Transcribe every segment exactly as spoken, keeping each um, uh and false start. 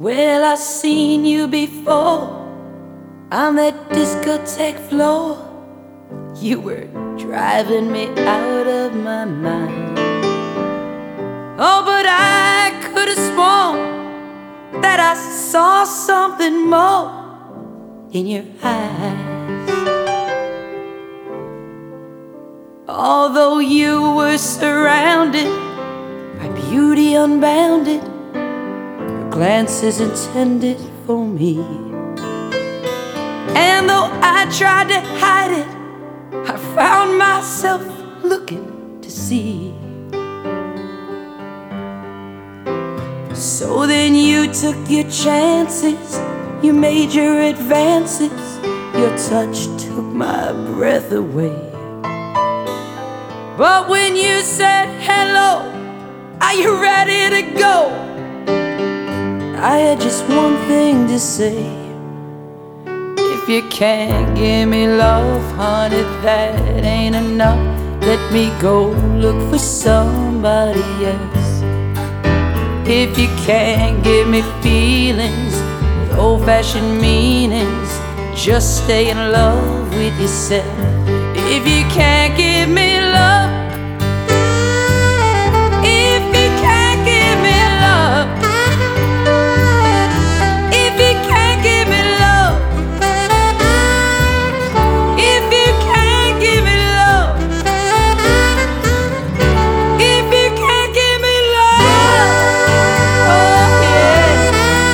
Well, I've seen you before on that discotheque floor. You were driving me out of my mind. Oh, but I could have sworn that I saw something more in your eyes. Although you were surrounded by beauty unbounded, your glances intended for me. And though I tried to hide it, I found myself looking to see. So then you took your chances, you made your advances. Your touch took my breath away. But when you said hello, are you ready to go? I had just one thing to say. If you can't give me love, honey, that ain't enough. Let me go look for somebody else. If you can't give me feelings with old-fashioned meanings, just stay in love with yourself. If you can't give me love, if you can't give me love, if you can't give me love, if you can't give me love, if you can't give me love, oh yeah.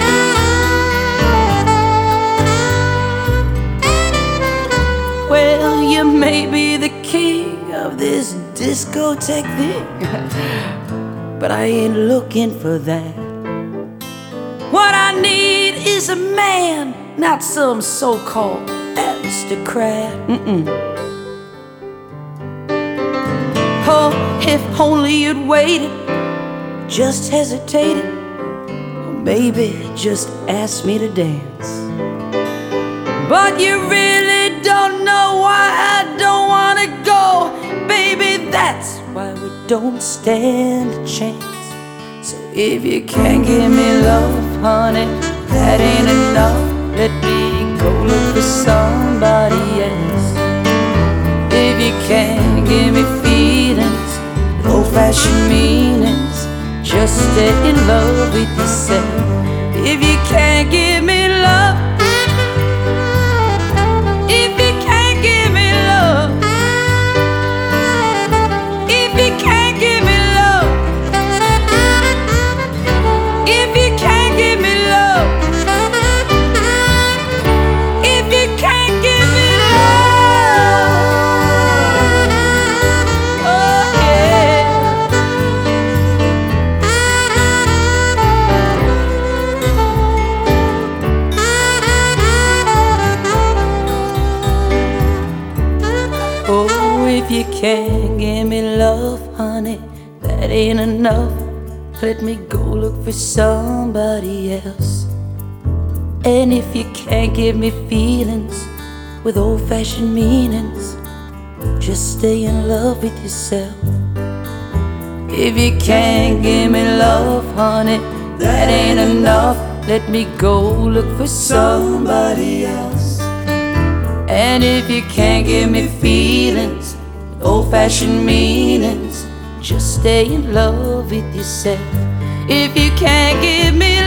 Well, you may be the king of this discotheque thing, but I ain't looking for that. What I need is a man, not some so-called aristocrat. Mm-mm. Oh, if only you'd waited, just hesitated, or maybe just asked me to dance. But you really don't know why I don't wanna go. Baby, that's why we don't stand a chance. So if you can't give me love, honey, that ain't enough. Let me go look for somebody else. If you can't give me feelings, old-fashioned meanings, just stay in love with yourself. If you can't give me love, if you can't give me love, if you can't give me love, if you can't give me love, if you can't give me love, oh yeah. Oh, if you can't give me love, honey, that ain't enough. Let me go look for somebody else. And if you can't give me feelings with old-fashioned meanings, just stay in love with yourself. If you can't give me love, honey, that ain't enough. Let me go look for somebody else. And if you can't give me feelings with old-fashioned meanings, just stay in love with yourself. If you can't give me